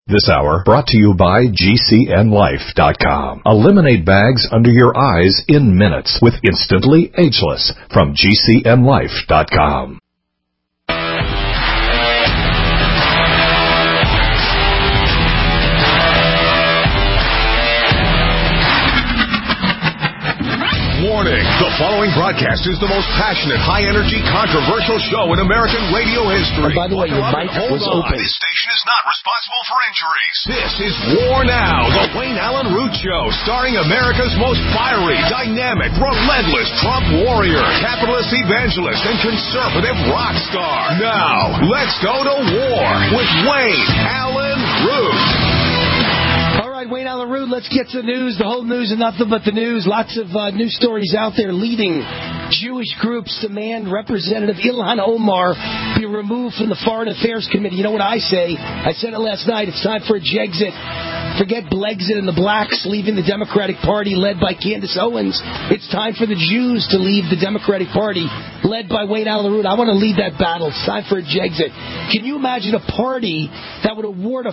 This hour brought to you by GCNLife.com. Eliminate bags under your eyes in minutes with Instantly Ageless from GCNLife.com. Warning, the following broadcast is the most passionate, high-energy, controversial show in American radio history. By the way, your mic was open. This station is not responsible for injuries. This is War Now, the Wayne Allen Root Show, starring America's most fiery, dynamic, relentless Trump warrior, capitalist evangelist, and conservative rock star. Now, let's go to war with Wayne Allen Root. All right, Wayne Allen Root, let's get to the news. The whole news and nothing but the news. Lots of news stories out there. Leading Jewish groups demand Representative Ilhan Omar be removed from the Foreign Affairs Committee. You know what I say? I said it last night. It's time for a Jexit. Forget Blexit and the blacks leaving the Democratic Party led by Candace Owens. It's time for the Jews to leave the Democratic Party led by Wayne Allen Root. I want to lead that battle. It's time for a Jexit. Can you imagine a party that would award a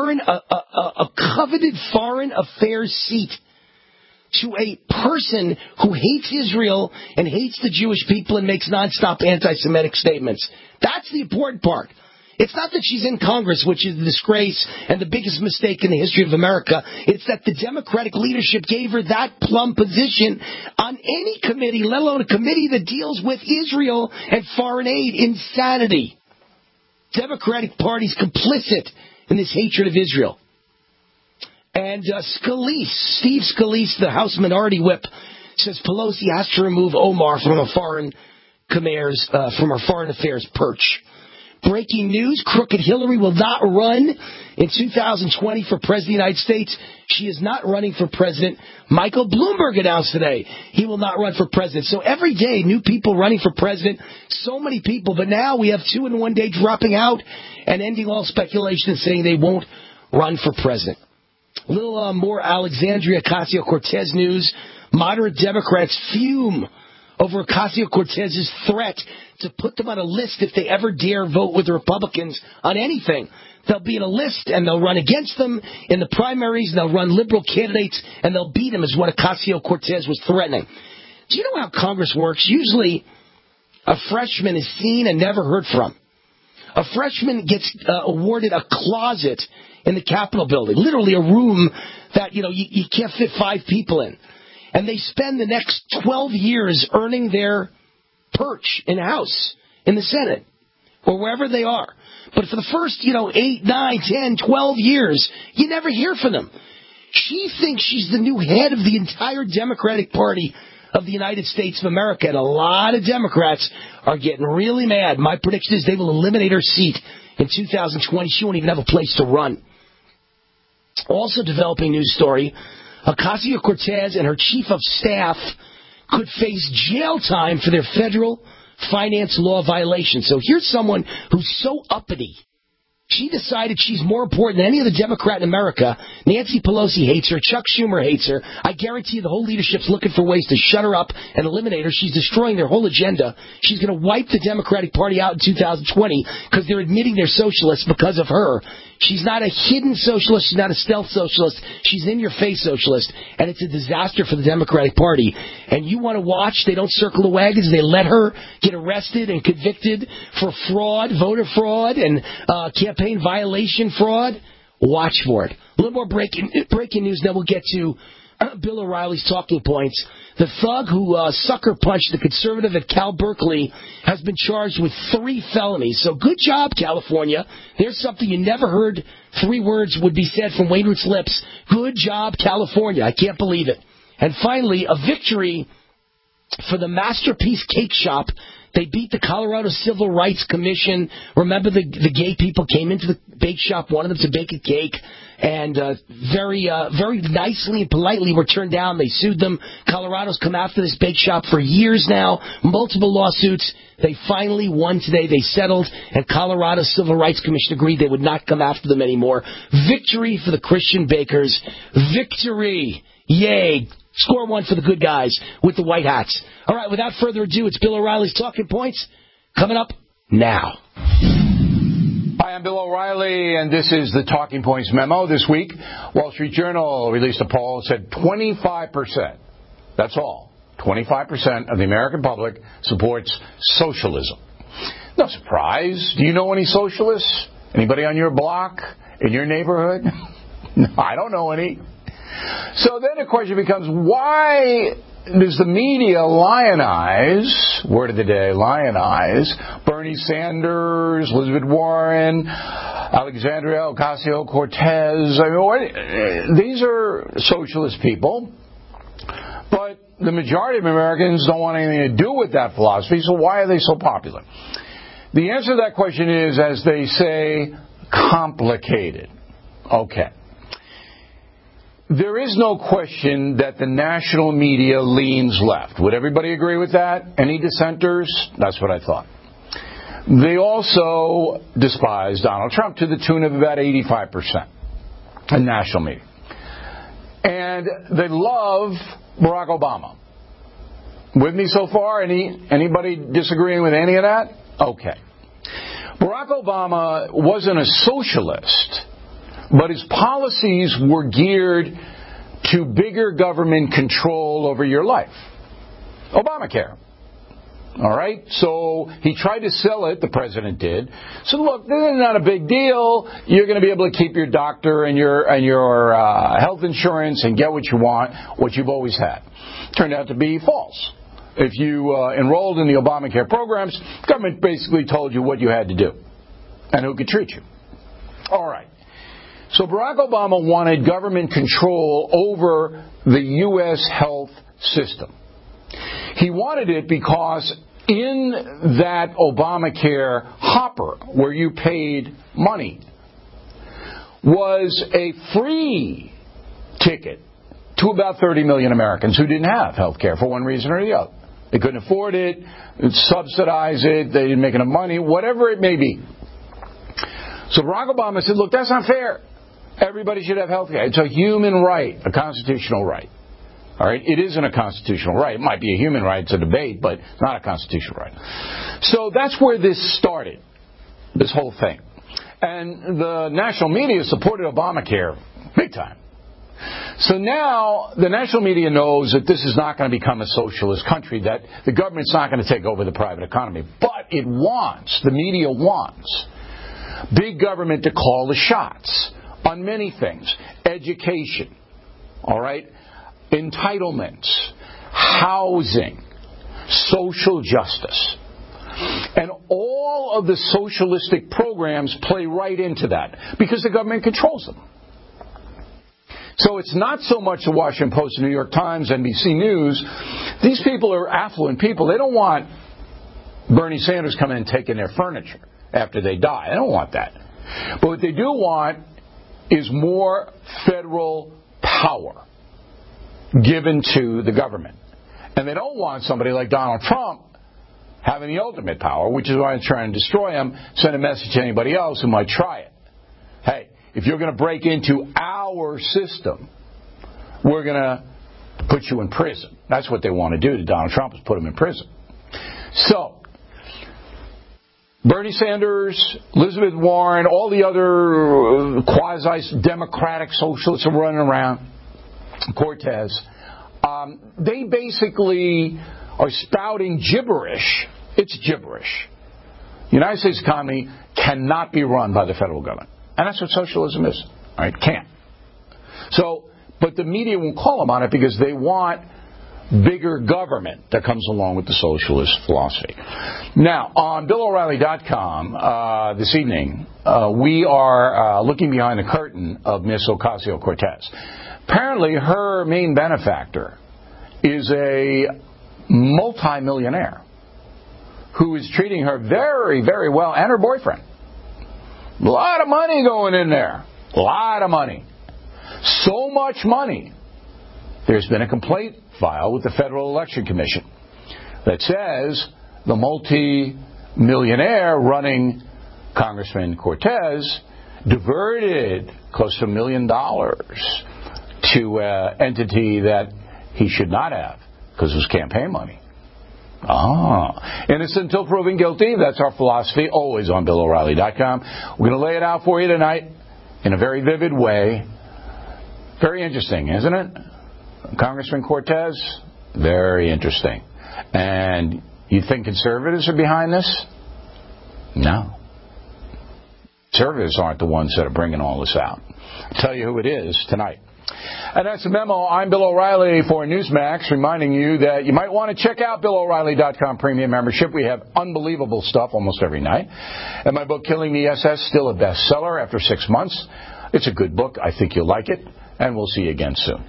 coveted foreign affairs seat to a person who hates Israel and hates the Jewish people and makes nonstop anti-Semitic statements? That's the important part. It's not that she's in Congress, which is a disgrace and the biggest mistake in the history of America. It's that the Democratic leadership gave her that plum position on any committee, let alone a committee that deals with Israel and foreign aid. Insanity. Democratic Party's complicit in this hatred of Israel. And Steve Scalise, the House Minority Whip, says Pelosi has to remove Omar from her foreign affairs perch. Breaking news, crooked Hillary will not run in 2020 for President of the United States. She is not running for president. Michael Bloomberg announced today he will not run for president. So every day, new people running for president, so many people. But now we have 2 in 1 day dropping out and ending all speculation and saying they won't run for president. A little more Alexandria Ocasio-Cortez news. Moderate Democrats fume over Ocasio-Cortez's threat to put them on a list if they ever dare vote with the Republicans on anything. They'll be in a list, and they'll run against them in the primaries, and they'll run liberal candidates, and they'll beat them, is what Ocasio-Cortez was threatening. Do you know how Congress works? Usually, a freshman is seen and never heard from. A freshman gets awarded a closet in the Capitol building, literally a room that, you can't fit 5 people in. And they spend the next 12 years earning their perch in the House, in the Senate, or wherever they are. But for the first, 8, 9, 10, 12 years, you never hear from them. She thinks she's the new head of the entire Democratic Party of the United States of America, and a lot of Democrats are getting really mad. My prediction is they will eliminate her seat in 2020. She won't even have a place to run. Also developing news story, Ocasio-Cortez and her chief of staff could face jail time for their federal finance law violation. So here's someone who's so uppity. She decided she's more important than any other Democrat in America. Nancy Pelosi hates her. Chuck Schumer hates her. I guarantee you the whole leadership's looking for ways to shut her up and eliminate her. She's destroying their whole agenda. She's going to wipe the Democratic Party out in 2020 because they're admitting they're socialists because of her. She's not a hidden socialist. She's not a stealth socialist. She's in-your-face socialist, and it's a disaster for the Democratic Party. And you want to watch, they don't circle the wagons. They let her get arrested and convicted for fraud, voter fraud, and campaign violation fraud. Watch for it. A little more breaking news, then we'll get to Bill O'Reilly's talking points. The thug who sucker punched the conservative at Cal Berkeley has been charged with 3 felonies. So good job, California. There's something you never heard 3 words would be said from Wayne Root's lips. Good job, California. I can't believe it. And finally, a victory for the Masterpiece Cake Shop. They beat the Colorado Civil Rights Commission. Remember, the gay people came into the bake shop, wanted them to bake a cake, and very nicely and politely were turned down. They sued them. Colorado's come after this bake shop for years now, multiple lawsuits. They finally won today. They settled, and Colorado Civil Rights Commission agreed they would not come after them anymore. Victory for the Christian bakers. Victory. Yay. Score 1 for the good guys with the white hats. All right, without further ado, it's Bill O'Reilly's Talking Points coming up now. Hi, I'm Bill O'Reilly, and this is the Talking Points memo. This week, Wall Street Journal released a poll that said 25%, that's all, 25% of the American public supports socialism. No surprise. Do you know any socialists? Anybody on your block? In your neighborhood? No, I don't know any. So then the question becomes, why does the media lionize, word of the day, lionize, Bernie Sanders, Elizabeth Warren, Alexandria Ocasio-Cortez? I mean, these are socialist people, but the majority of Americans don't want anything to do with that philosophy, so why are they so popular? The answer to that question is, as they say, complicated. Okay. There is no question that the national media leans left. Would everybody agree with that? Any dissenters? That's what I thought. They also despise Donald Trump to the tune of about 85% in national media. And they love Barack Obama. With me so far? Anybody disagreeing with any of that? Okay. Barack Obama wasn't a socialist, but his policies were geared to bigger government control over your life. Obamacare. All right? So he tried to sell it, the president did. So look, this is not a big deal. You're going to be able to keep your doctor and your health insurance and get what you want, what you've always had. Turned out to be false. If you enrolled in the Obamacare programs, the government basically told you what you had to do and who could treat you. All right. So Barack Obama wanted government control over the U.S. health system. He wanted it because in that Obamacare hopper, where you paid money, was a free ticket to about 30 million Americans who didn't have health care for one reason or the other. They couldn't afford it, subsidize it, they didn't make enough money, whatever it may be. So Barack Obama said, look, that's not fair. Everybody should have health care. It's a human right, a constitutional right. All right? It isn't a constitutional right. It might be a human right. It's a debate, but it's not a constitutional right. So that's where this started, this whole thing. And the national media supported Obamacare big time. So now the national media knows that this is not going to become a socialist country, that the government's not going to take over the private economy. But it wants, the media wants, big government to call the shots on many things. Education, all right, entitlements, housing, social justice. And all of the socialistic programs play right into that because the government controls them. So it's not so much the Washington Post, the New York Times, NBC News. These people are affluent people. They don't want Bernie Sanders coming and taking their furniture after they die. They don't want that. But what they do want is more federal power given to the government. And they don't want somebody like Donald Trump having the ultimate power, which is why I'm trying to destroy him, send a message to anybody else who might try it. Hey, if you're going to break into our system, we're going to put you in prison. That's what they want to do to Donald Trump, is put him in prison. So, Bernie Sanders, Elizabeth Warren, all the other quasi-democratic socialists are running around, Cortez, they basically are spouting gibberish. It's gibberish. The United States economy cannot be run by the federal government. And that's what socialism is. All right, can't. So, but the media won't call them on it because they want bigger government that comes along with the socialist philosophy. Now, on BillO'Reilly.com this evening, we are looking behind the curtain of Miss Ocasio-Cortez. Apparently, her main benefactor is a multimillionaire who is treating her very, very well, and her boyfriend. A lot of money going in there. A lot of money. So much money. There's been a complaint filed with the Federal Election Commission that says the multi-millionaire running Congressman Cortez diverted close to $1 million to an entity that he should not have because it was campaign money. Innocent until proven guilty. That's our philosophy, always on BillO'Reilly.com. We're going to lay it out for you tonight in a very vivid way. Very interesting, isn't it? Congressman Cortez, very interesting. And you think conservatives are behind this? No. Conservatives aren't the ones that are bringing all this out. I'll tell you who it is tonight. And that's the memo. I'm Bill O'Reilly for Newsmax, reminding you that you might want to check out BillO'Reilly.com premium membership. We have unbelievable stuff almost every night. And my book, Killing the SS, still a bestseller after 6 months. It's a good book. I think you'll like it. And we'll see you again soon.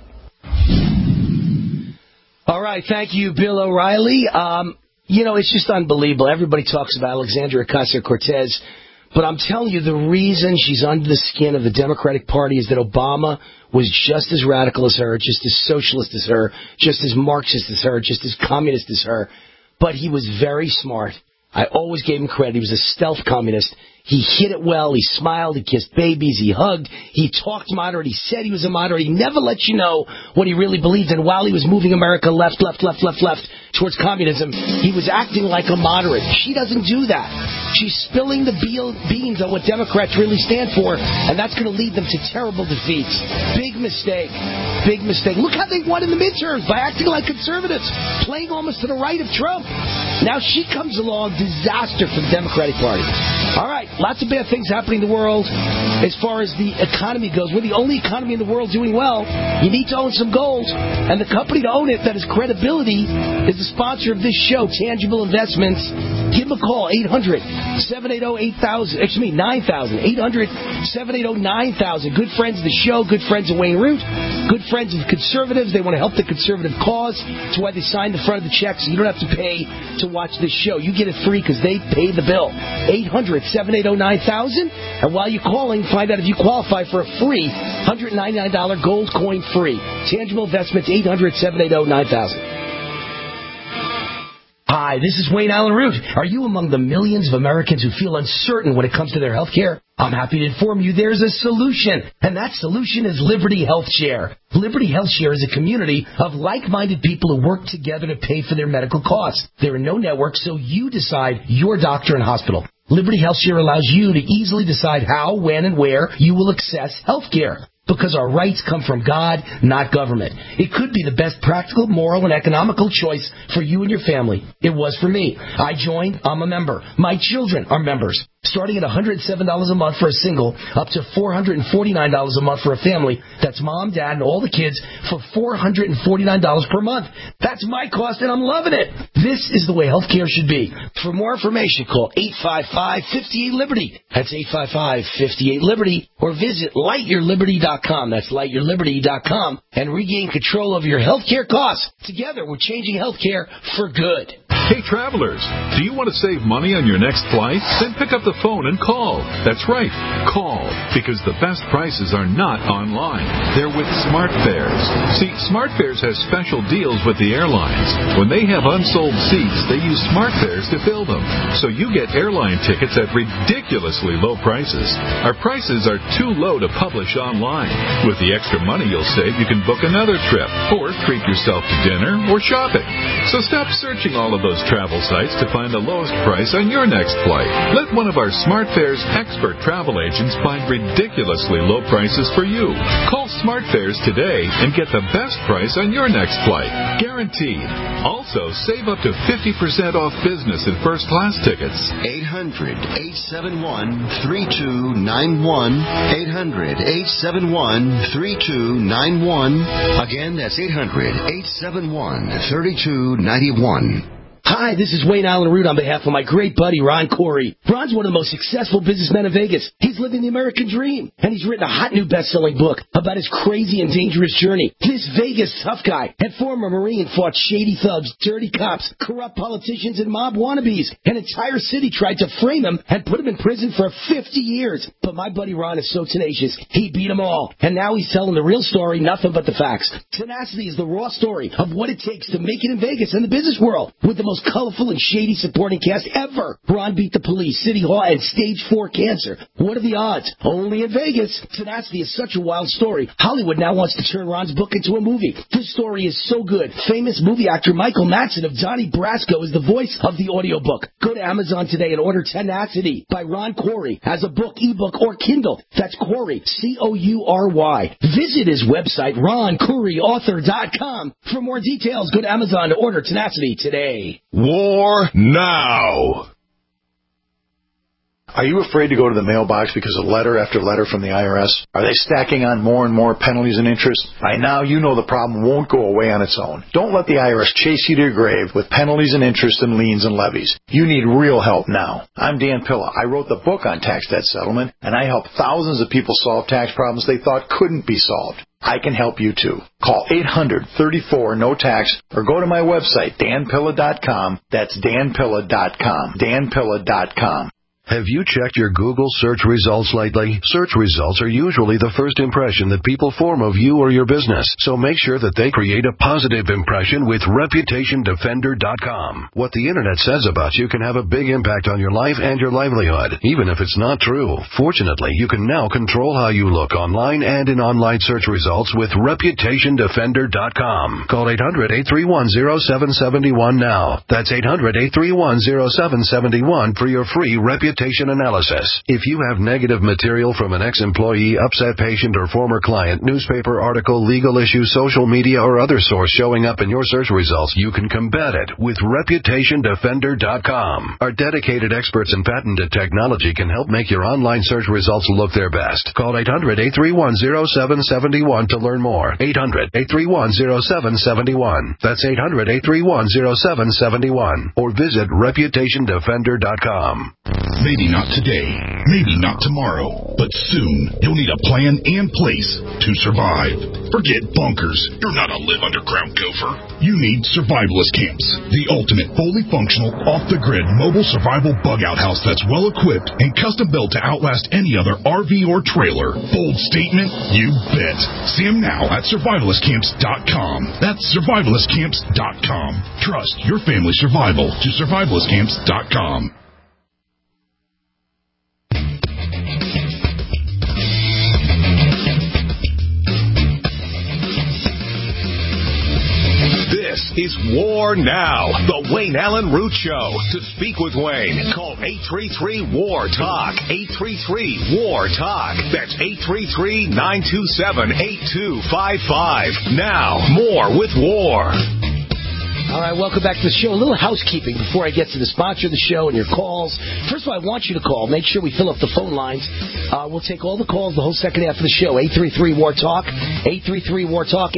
All right. Thank you, Bill O'Reilly. It's just unbelievable. Everybody talks about Alexandria Ocasio-Cortez. But I'm telling you, the reason she's under the skin of the Democratic Party is that Obama was just as radical as her, just as socialist as her, just as Marxist as her, just as communist as her. But he was very smart. I always gave him credit. He was a stealth communist. He hid it well. He smiled. He kissed babies. He hugged. He talked moderate. He said he was a moderate. He never let you know what he really believed. And while he was moving America left towards communism, he was acting like a moderate. She doesn't do that. She's spilling the beans on what Democrats really stand for, and that's going to lead them to terrible defeats. Big mistake. Big mistake. Look how they won in the midterms, by acting like conservatives, playing almost to the right of Trump. Now she comes along, disaster for the Democratic Party. All right, lots of bad things happening in the world as far as the economy goes. We're the only economy in the world doing well. You need to own some gold, and the company to own it that has credibility is the sponsor of this show, Tangible Investments. Give them a call, 800-780-9000. 800-780-9000. Good friends of the show, good friends of Wayne Root, good friends of conservatives. They want to help the conservative cause. That's why they sign the front of the check, so you don't have to pay to watch this show. You get it free because they pay the bill. 800-780-9000. And while you're calling, find out if you qualify for a free $199 gold coin free. Tangible Investments, 800-780-9000. Hi, this is Wayne Allen Root. Are you among the millions of Americans who feel uncertain when it comes to their health care? I'm happy to inform you there's a solution, and that solution is Liberty Health Share. Liberty Health Share is a community of like-minded people who work together to pay for their medical costs. There are no networks, so you decide your doctor and hospital. Liberty Health Share allows you to easily decide how, when, and where you will access health care. Because our rights come from God, not government. It could be the best practical, moral, and economical choice for you and your family. It was for me. I joined. I'm a member. My children are members. Starting at $107 a month for a single, up to $449 a month for a family. That's mom, dad, and all the kids for $449 per month. That's my cost, and I'm loving it. This is the way healthcare should be. For more information, call 855-58-LIBERTY. That's 855-58-LIBERTY. Or visit lightyourliberty.com. That's lightyourliberty.com. And regain control over your healthcare costs. Together, we're changing healthcare for good. Hey, travelers, do you want to save money on your next flight? Then pick up the phone and call. That's right, call, because the best prices are not online. They're with SmartFares. See, SmartFares has special deals with the airlines. When they have unsold seats, they use SmartFares to fill them. So you get airline tickets at ridiculously low prices. Our prices are too low to publish online. With the extra money you'll save, you can book another trip or treat yourself to dinner or shopping. So stop searching all of those travel sites to find the lowest price on your next flight. Let one of our SmartFares expert travel agents find ridiculously low prices for you. Call SmartFares today and get the best price on your next flight. Guaranteed. Also, save up to 50% off business and first class tickets. 800-871-3291. 800-871-3291. Again, that's 800-871-3291. Hi, this is Wayne Allen Root on behalf of my great buddy, Ron Corey. Ron's one of the most successful businessmen in Vegas. He's living the American dream, and he's written a hot new best-selling book about his crazy and dangerous journey. This Vegas tough guy and former Marine fought shady thugs, dirty cops, corrupt politicians, and mob wannabes. An entire city tried to frame him and put him in prison for 50 years. But my buddy Ron is so tenacious, he beat them all. And now he's telling the real story, nothing but the facts. Tenacity is the raw story of what it takes to make it in Vegas and the business world with the most most colorful and shady supporting cast ever. Ron beat the police, City Hall, and stage 4 cancer. What are the odds? Only in Vegas. Tenacity is such a wild story. Hollywood now wants to turn Ron's book into a movie. This story is so good. Famous movie actor Michael Madsen of Donnie Brasco is the voice of the audiobook. Go to Amazon today and order Tenacity by Ron Corey as a book, ebook, or Kindle. That's Corey, Coury. Visit his website, RonCoreyAuthor.com. For more details, go to Amazon to order Tenacity today. War now. Are you afraid to go to the mailbox because of letter after letter from the IRS? Are they stacking on more and more penalties and interest? By now, you know the problem won't go away on its own. Don't let the IRS chase you to your grave with penalties and interest and liens and levies. You need real help now. I'm Dan Pilla. I wrote the book on tax debt settlement, and I help thousands of people solve tax problems they thought couldn't be solved. I can help you too. Call 800-34-NO-TAX or go to my website, danpilla.com. That's danpilla.com. danpilla.com. Have you checked your Google search results lately? Search results are usually the first impression that people form of you or your business, so make sure that they create a positive impression with ReputationDefender.com. What the Internet says about you can have a big impact on your life and your livelihood, even if it's not true. Fortunately, you can now control how you look online and in online search results with ReputationDefender.com. Call 800-831-0771 now. That's 800-831-0771 for your free reputation analysis. If you have negative material from an ex-employee, upset patient, or former client, newspaper article, legal issue, social media, or other source showing up in your search results, you can combat it with ReputationDefender.com. Our dedicated experts in patented technology can help make your online search results look their best. Call 800-831-0771 to learn more. 800-831-0771. That's 800-831-0771. Or visit ReputationDefender.com. Maybe not today, maybe not tomorrow, but soon you'll need a plan and place to survive. Forget bunkers. You're not a live underground gopher. You need Survivalist Camps, the ultimate fully functional, off-the-grid mobile survival bug-out house that's well-equipped and custom-built to outlast any other RV or trailer. Bold statement? You bet. See them now at survivalistcamps.com. That's survivalistcamps.com. Trust your family's survival to survivalistcamps.com. This is War Now, the Wayne Allen Root Show. To speak with Wayne, call 833-WAR-TALK, 833-WAR-TALK. That's 833-927-8255. Now, more with War. All right, welcome back to the show. A little housekeeping before I get to the sponsor of the show and your calls. First of all, I want you to call. Make sure we fill up the phone lines. We'll take all the calls the whole second half of the show. 833-WAR-TALK, 833-WAR-TALK,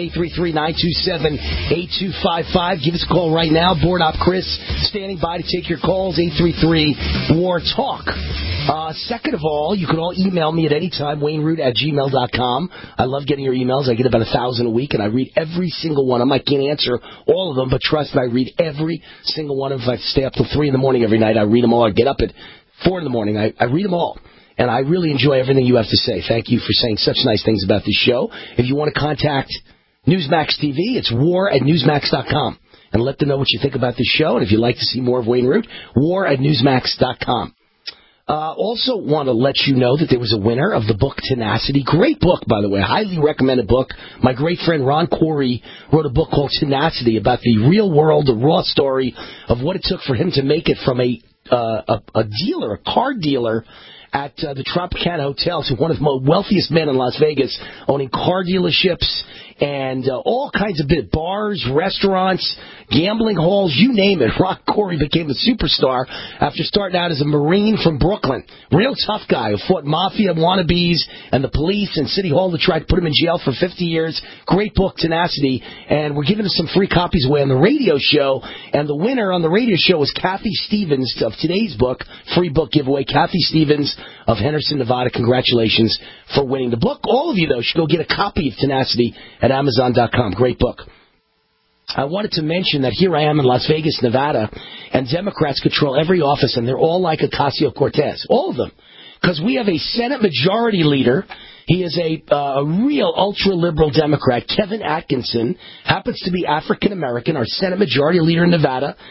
833-927-8255. Give us a call right now. Board Op Chris standing by to take your calls. 833-WAR-TALK. Second of all, you can all email me at any time, WayneRoot@gmail.com. I love getting your emails. I get about 1,000 a week, and I read every single one. I can't answer all of them, but trust me, I read every single one of them. If I stay up till 3 in the morning every night, I read them all. I get up at 4 in the morning. I read them all. And I really enjoy everything you have to say. Thank you for saying such nice things about this show. If you want to contact Newsmax TV, it's war@newsmax.com. And let them know what you think about this show. And if you'd like to see more of Wayne Root, war@newsmax.com. Also want to let you know that there was a winner of the book Tenacity. Great book, by the way. Highly recommended book. My great friend Ron Corey wrote a book called Tenacity about the real world, the raw story of what it took for him to make it from a dealer, a car dealer at the Tropicana Hotel to one of the wealthiest men in Las Vegas, owning car dealerships and all kinds of bars, restaurants, gambling halls, you name it. Ron Corey became a superstar after starting out as a Marine from Brooklyn. Real tough guy who fought mafia wannabes and the police and City Hall to try to put him in jail for 50 years. Great book, Tenacity. And we're giving us some free copies away on the radio show. And the winner on the radio show is Kathy Stevens of today's book, free book giveaway. Kathy Stevens of Henderson, Nevada. Congratulations for winning the book. All of you, though, should go get a copy of Tenacity at Amazon.com. Great book. I wanted to mention that here I am in Las Vegas, Nevada, and Democrats control every office, and they're all like Ocasio-Cortez, all of them, because we have a Senate Majority Leader. He is a real ultra-liberal Democrat. Kevin Atkinson happens to be African-American, our Senate Majority Leader in Nevada,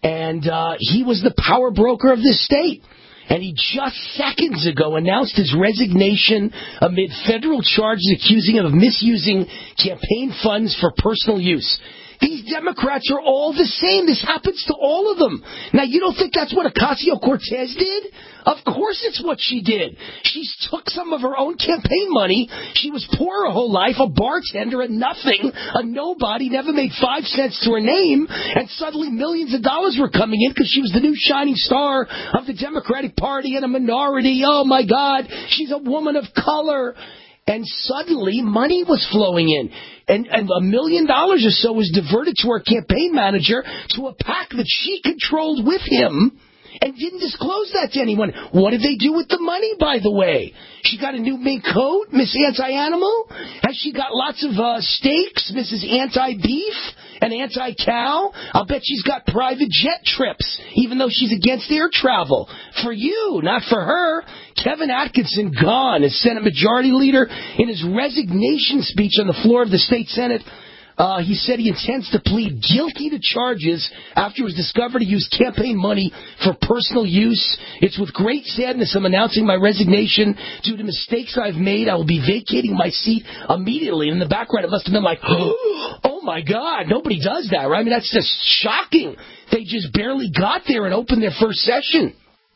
And he was the power broker of this state. And he just seconds ago announced his resignation amid federal charges accusing him of misusing campaign funds for personal use. These Democrats are all the same. This happens to all of them. Now, you don't think that's what Ocasio-Cortez did? Of course it's what she did. She took some of her own campaign money. She was poor her whole life, a bartender, a nothing, a nobody, never made 5 cents to her name, and suddenly millions of dollars were coming in because she was the new shining star of the Democratic Party and a minority. Oh, my God, she's a woman of color. And suddenly, money was flowing in. And $1 million or so was diverted to her campaign manager to a PAC that she controlled with him and didn't disclose that to anyone. What did they do with the money, by the way? She got a new mink coat, Miss Anti-Animal? Has she got lots of steaks, Mrs. Anti-Beef and Anti-Cow? I'll bet she's got private jet trips, even though she's against air travel. For you, not for her. Kevin Atkinson gone as Senate Majority Leader. In his resignation speech on the floor of the state Senate, he said he intends to plead guilty to charges after it was discovered he used campaign money for personal use. It's with great sadness I'm announcing my resignation due to mistakes I've made. I will be vacating my seat immediately. And in the background, it must have been like, oh, my God, nobody does that, right? I mean, that's just shocking. They just barely got there and opened their first session.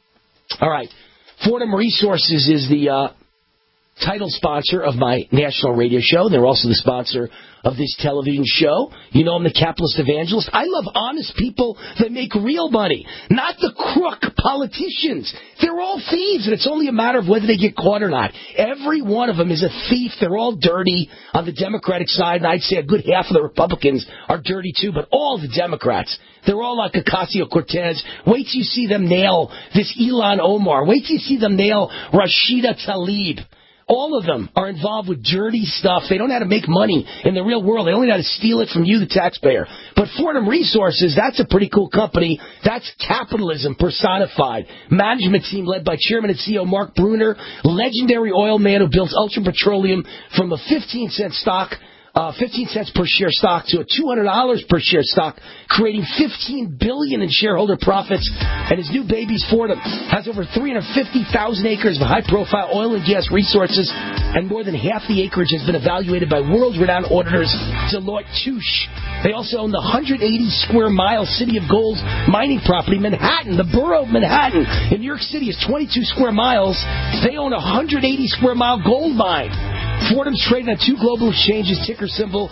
All right. Fordham Resources is the title sponsor of my national radio show. They're also the sponsor of this television show. You know I'm the capitalist evangelist. I love honest people that make real money, not the crook politicians. They're all thieves, and it's only a matter of whether they get caught or not. Every one of them is a thief. They're all dirty on the Democratic side, and I'd say a good half of the Republicans are dirty too, but all the Democrats, they're all like Ocasio-Cortez. Wait till you see them nail this Ilhan Omar. Wait till you see them nail Rashida Tlaib. All of them are involved with dirty stuff. They don't know how to make money in the real world. They only know how to steal it from you, the taxpayer. But Fordham Resources, that's a pretty cool company. That's capitalism personified. Management team led by Chairman and CEO Mark Bruner, legendary oil man who built Ultra Petroleum from a 15-cent stock, 15 cents per share stock to a $200 per share stock, creating $15 billion in shareholder profits. And his new baby's Fordham has over 350,000 acres of high-profile oil and gas resources, and more than half the acreage has been evaluated by world-renowned auditors Deloitte Touche. They also own the 180-square-mile City of Gold mining property, Manhattan. The borough of Manhattan in New York City is 22 square miles. They own a 180-square-mile gold mine. Fordham's traded on 2 global exchanges, ticker symbol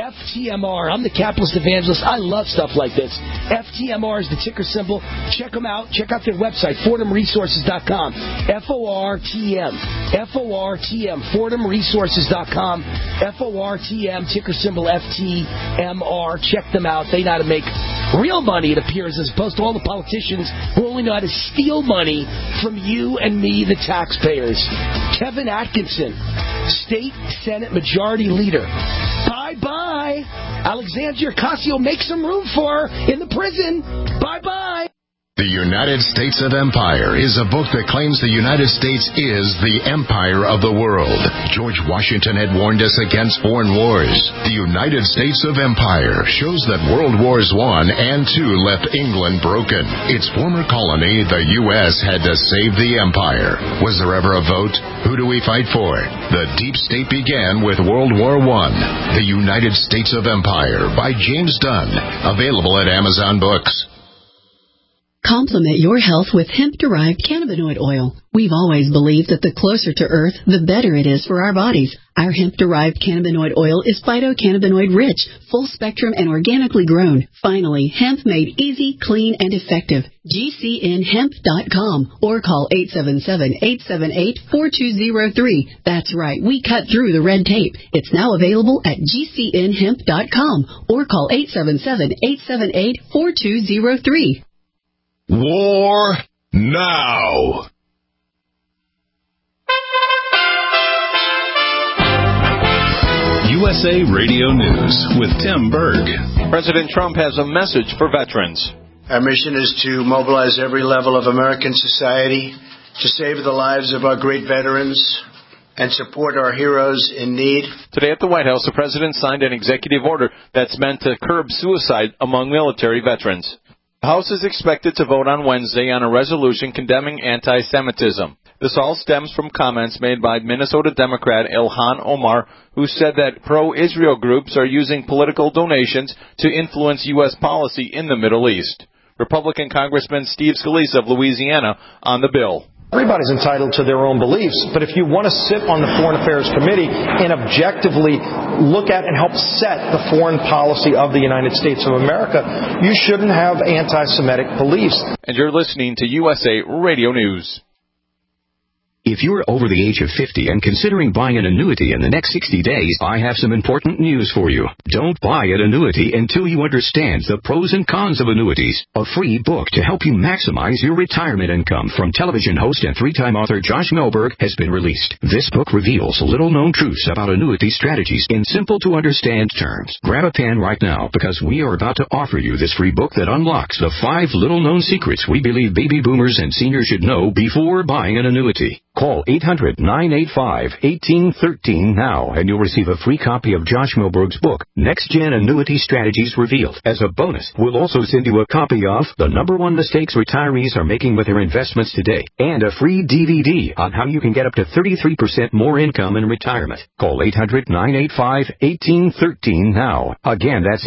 FTMR. I'm the capitalist evangelist. I love stuff like this. FTMR is the ticker symbol. Check them out. Check out their website, FordhamResources.com. FORTM. FORTM. FordhamResources.com. FORTM, ticker symbol FTMR. Check them out. They know how to make real money, it appears, as opposed to all the politicians who only know how to steal money from you and me, the taxpayers. Kevin Atkinson, State Senate Majority Leader. Bye-bye. Alexandria Ocasio, make some room for her in the prison. Bye-bye. The United States of Empire is a book that claims the United States is the empire of the world. George Washington had warned us against foreign wars. The United States of Empire shows that World Wars I and II left England broken. Its former colony, the U.S., had to save the empire. Was there ever a vote? Who do we fight for? The deep state began with World War I. The United States of Empire by James Dunn. Available at Amazon Books. Complement your health with hemp-derived cannabinoid oil. We've always believed that the closer to Earth, the better it is for our bodies. Our hemp-derived cannabinoid oil is phytocannabinoid-rich, full-spectrum, and organically grown. Finally, hemp made easy, clean, and effective. GCNhemp.com or call 877-878-4203. That's right, we cut through the red tape. It's now available at GCNhemp.com or call 877-878-4203. War now. USA Radio News with Tim Berg. President Trump has a message for veterans. Our mission is to mobilize every level of American society to save the lives of our great veterans and support our heroes in need. Today at the White House, the president signed an executive order that's meant to curb suicide among military veterans. The House is expected to vote on Wednesday on a resolution condemning anti-Semitism. This all stems from comments made by Minnesota Democrat Ilhan Omar, who said that pro-Israel groups are using political donations to influence U.S. policy in the Middle East. Republican Congressman Steve Scalise of Louisiana on the bill. Everybody's entitled to their own beliefs, but if you want to sit on the Foreign Affairs Committee and objectively look at and help set the foreign policy of the United States of America, you shouldn't have anti-Semitic beliefs. And you're listening to USA Radio News. If you're over the age of 50 and considering buying an annuity in the next 60 days, I have some important news for you. Don't buy an annuity until you understand the pros and cons of annuities. A free book to help you maximize your retirement income from television host and three-time author Josh Melberg has been released. This book reveals little-known truths about annuity strategies in simple-to-understand terms. Grab a pen right now because we are about to offer you this free book that unlocks the 5 little-known secrets we believe baby boomers and seniors should know before buying an annuity. Call 800-985-1813 now, and you'll receive a free copy of Josh Melberg's book, Next Gen Annuity Strategies Revealed. As a bonus, we'll also send you a copy of The #1 Mistakes Retirees Are Making with Their Investments Today, and a free DVD on how you can get up to 33% more income in retirement. Call 800-985-1813 now. Again, that's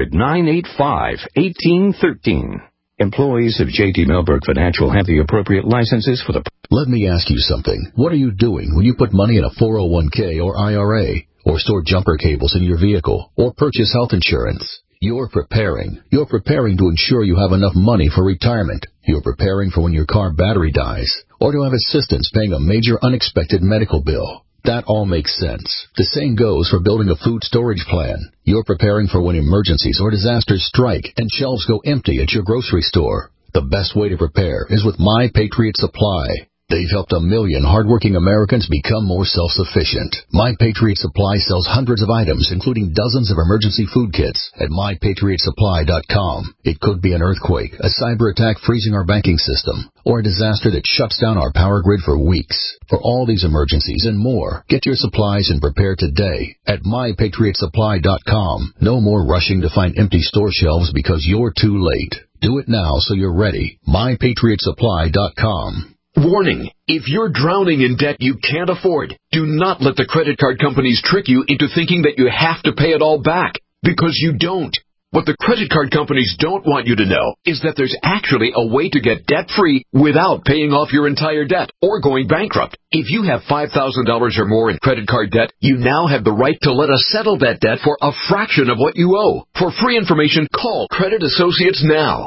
800-985-1813. Employees of J.D. Melberg Financial have the appropriate licenses for the... Let me ask you something. What are you doing when you put money in a 401k or IRA, or store jumper cables in your vehicle, or purchase health insurance? You're preparing. You're preparing to ensure you have enough money for retirement. You're preparing for when your car battery dies, or to have assistance paying a major unexpected medical bill. That all makes sense. The same goes for building a food storage plan. You're preparing for when emergencies or disasters strike and shelves go empty at your grocery store. The best way to prepare is with My Patriot Supply. They've helped 1 million hardworking Americans become more self-sufficient. My Patriot Supply sells hundreds of items, including dozens of emergency food kits at MyPatriotSupply.com. It could be an earthquake, a cyber attack freezing our banking system, or a disaster that shuts down our power grid for weeks. For all these emergencies and more, get your supplies and prepare today at MyPatriotSupply.com. No more rushing to find empty store shelves because you're too late. Do it now so you're ready. MyPatriotSupply.com. Warning, if you're drowning in debt you can't afford, do not let the credit card companies trick you into thinking that you have to pay it all back, because you don't. What the credit card companies don't want you to know is that there's actually a way to get debt-free without paying off your entire debt or going bankrupt. If you have $5,000 or more in credit card debt, you now have the right to let us settle that debt for a fraction of what you owe. For free information, call Credit Associates now.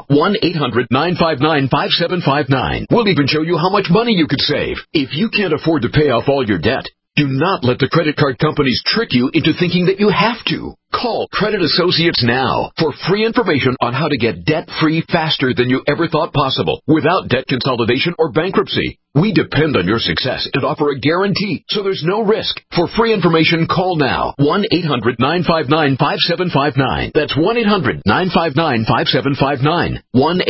1-800-959-5759. We'll even show you how much money you could save. If you can't afford to pay off all your debt, do not let the credit card companies trick you into thinking that you have to. Call Credit Associates now for free information on how to get debt-free faster than you ever thought possible without debt consolidation or bankruptcy. We depend on your success and offer a guarantee, so there's no risk. For free information, call now. 1-800-959-5759. That's 1-800-959-5759.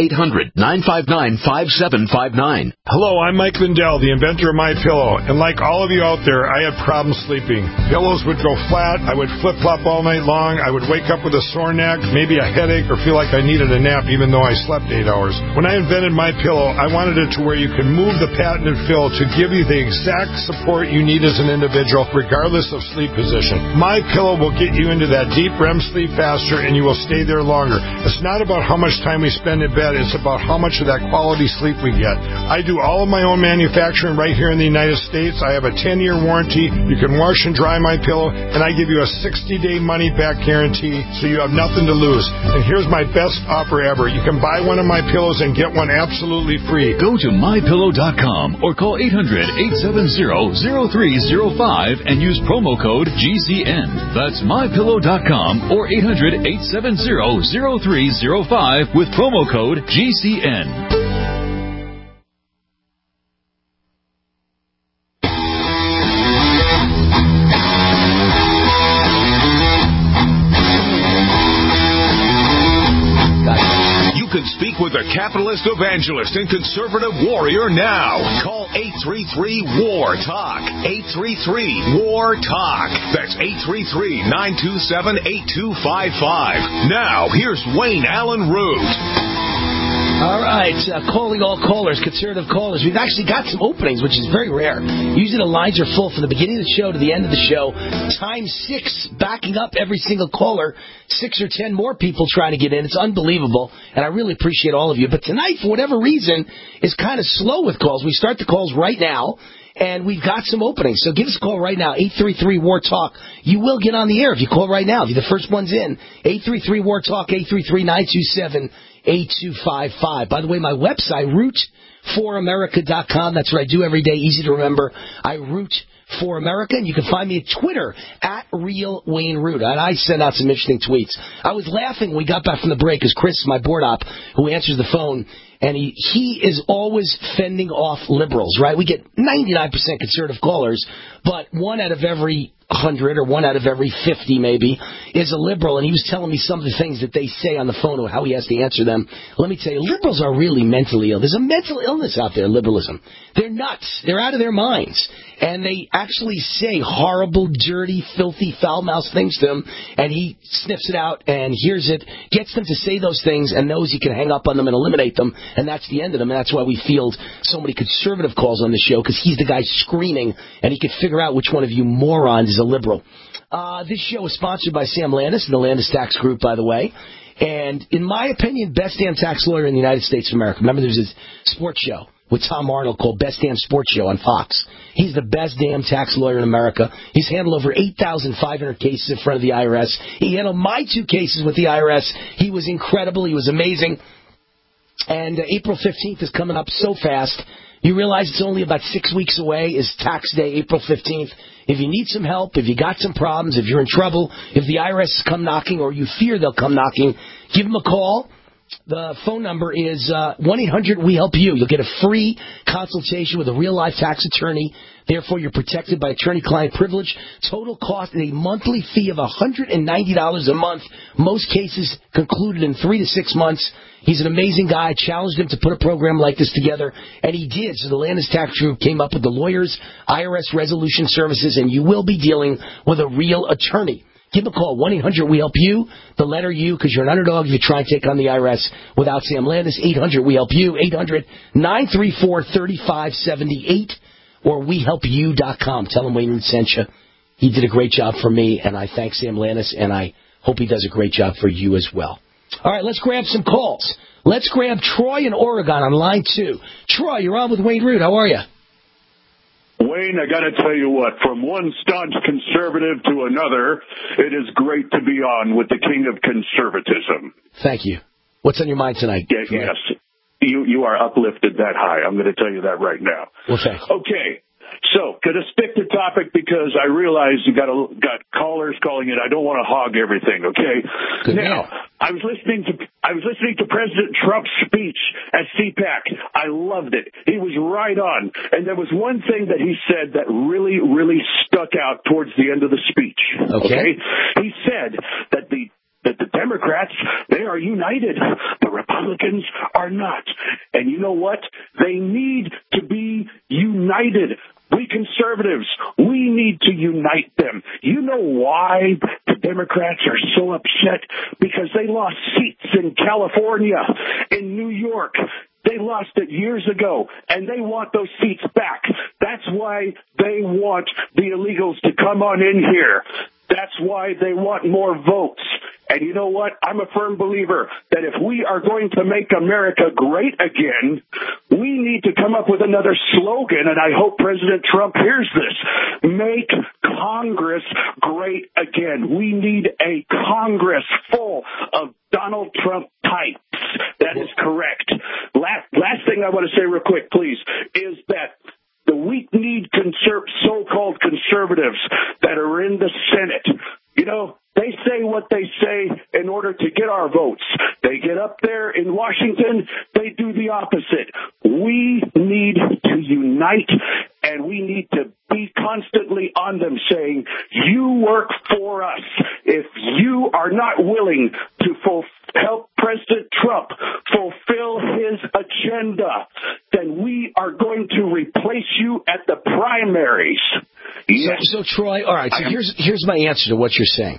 1-800-959-5759. Hello, I'm Mike Lindell, the inventor of MyPillow, and like all of you out there, I had problems sleeping. Pillows would go flat, I would flip-flop all night long, I would wake up with a sore neck, maybe a headache, or feel like I needed a nap even though I slept 8 hours. When I invented MyPillow, I wanted it to where you can move the patented fill to give you the exact support you need as an individual, regardless of sleep position. MyPillow will get you into that deep REM sleep faster, and you will stay there longer. It's not about how much time we spend in bed, it's about how much of that quality sleep we get. I do all of my own manufacturing right here in the United States. I have a 10-year warranty. You can wash and dry MyPillow, and I give you a 60-day money-back guarantee, so you have nothing to lose. And here's my best offer ever. You can buy one of my pillows and get one absolutely free. Go to MyPillow.com or call 800-870-0305 and use promo code GCN. That's MyPillow.com or 800-870-0305 with promo code GCN. Speak with a capitalist evangelist and conservative warrior now. Call 833-WAR-TALK. 833-WAR-TALK. That's 833-927-8255. Now, here's Wayne Allen Root. All right, calling all callers, conservative callers. We've actually got some openings, which is very rare. Usually the lines are full from the beginning of the show to the end of the show. Times 6, backing up every single caller. 6 or 10 more people trying to get in. It's unbelievable, and I really appreciate all of you. But tonight, for whatever reason, is kind of slow with calls. We start the calls right now. And we've got some openings. So give us a call right now, 833-WAR-TALK. You will get on the air if you call right now. If you're the first ones in, 833-WAR-TALK, 833-927-8255. By the way, my website, root4america.com. That's what I do every day. Easy to remember. I root for America, and you can find me at Twitter, at Real Wayne Root. And I send out some interesting tweets. I was laughing when we got back from the break because Chris, my board op, who answers the phone, and he is always fending off liberals, right? We get 99% conservative callers, but 1 out of every 100 or 1 out of every 50 maybe is a liberal, and he was telling me some of the things that they say on the phone or how he has to answer them. Let me tell you, liberals are really mentally ill. There's a mental illness out there, liberalism. They're nuts. They're out of their minds. And they actually say horrible, dirty, filthy, foul-mouthed things to him, and he sniffs it out and hears it, gets them to say those things, and knows he can hang up on them and eliminate them, and that's the end of them. And that's why we field so many conservative calls on the show, because he's the guy screaming, and he can figure out which one of you morons is a liberal. This show is sponsored by Sam Landis and the Landis Tax Group, by the way. And in my opinion, best damn tax lawyer in the United States of America. Remember, there's this sports show with Tom Arnold called Best Damn Sports Show on Fox. He's the best damn tax lawyer in America. He's handled over 8,500 cases in front of the IRS. He handled my 2 cases with the IRS. He was incredible. He was amazing. And April 15th is coming up so fast. You realize it's only about 6 weeks away is tax day, April 15th. If you need some help, if you got some problems, if you're in trouble, if the IRS come knocking or you fear they'll come knocking, give them a call. The phone number is 1-800-WE-HELP-YOU. You'll get a free consultation with a real-life tax attorney. Therefore, you're protected by attorney-client privilege. Total cost is a monthly fee of $190 a month. Most cases concluded in 3 to 6 months. He's an amazing guy. I challenged him to put a program like this together, and he did. So the Landis Tax Group came up with the lawyers, IRS resolution services, and you will be dealing with a real attorney. Give him a call, 1-800-WE-HELP-YOU, the letter U, because you're an underdog if you try and take on the IRS without Sam Landis. 800-WE-HELP-YOU, 800-934-3578, or WeHelpYou.com. Tell him Wayne Root sent you. He did a great job for me, and I thank Sam Landis, and I hope he does a great job for you as well. All right, let's grab some calls. Let's grab Troy in Oregon on line 2. Troy, you're on with Wayne Root. How are you? Wayne, I got to tell you what, from one staunch conservative to another, it is great to be on with the king of conservatism. Thank you. What's on your mind tonight? Yes. You are uplifted that high. I'm going to tell you that right now. Well, thanks. Okay. So, going to stick to topic because I realize you got callers calling in. I don't want to hog everything, okay? Good now, man. I was listening to President Trump's speech at CPAC. I loved it. He was right on. And there was one thing that he said that really, really stuck out towards the end of the speech. Okay? He said that the Democrats, they are united. The Republicans are not. And you know what? They need to be united. We conservatives, we need to unite them. You know why the Democrats are so upset? Because they lost seats in California, in New York. They lost it years ago, and they want those seats back. That's why they want the illegals to come on in here. That's why they want more votes. And you know what? I'm a firm believer that if we are going to make America great again, we need to come up with another slogan, and I hope President Trump hears this. Make Congress great again. We need a Congress full of Donald Trump types. That is correct. Last thing I want to say real quick, please, is that the weak-kneed so-called conservatives that are in the Senate, you know, they say what they say in order to get our votes. They get up there in Washington, they do the opposite. We need to unite, and we need to be constantly on them saying, you work for us. If you are not willing to help President Trump fulfill his agenda, then we are going to replace you at the primaries. Yes. So Troy, all right, so here's my answer to what you're saying.